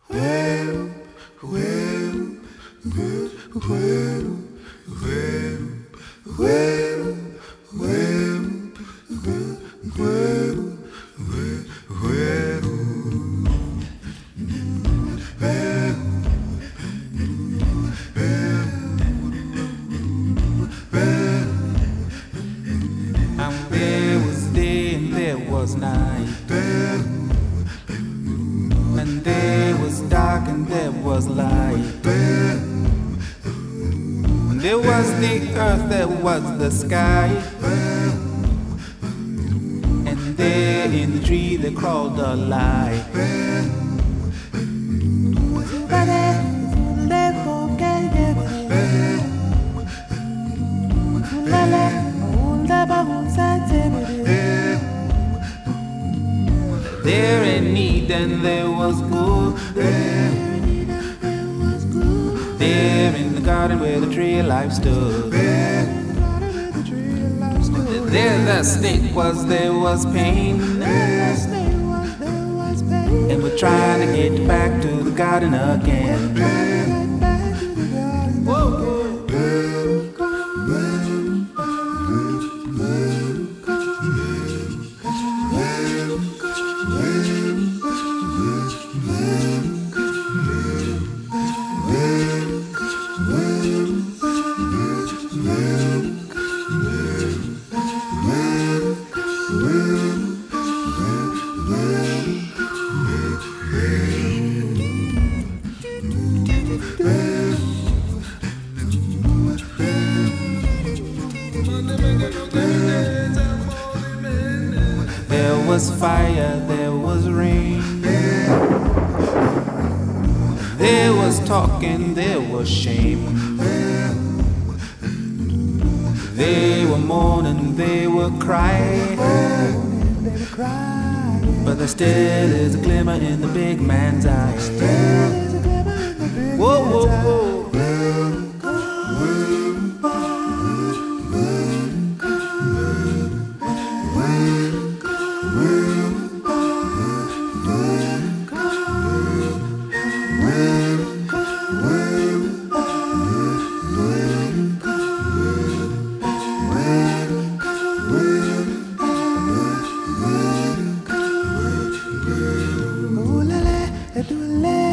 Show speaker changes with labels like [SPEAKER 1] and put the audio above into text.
[SPEAKER 1] There was day and there was night, and there was dark and there was light. There was the earth, there was the sky, and there in the tree there crawled a lie. There in need and there was good. There in the garden where the tree of life stood. There the snake was, there was pain. And we're trying to get back to the garden again. Whoa. There was fire, there was rain. There was talking, there was shame. They were mourning, they were crying. But there still is a glimmer in the big man's eyes. Whoa, whoa, whoa.
[SPEAKER 2] Ooh la la,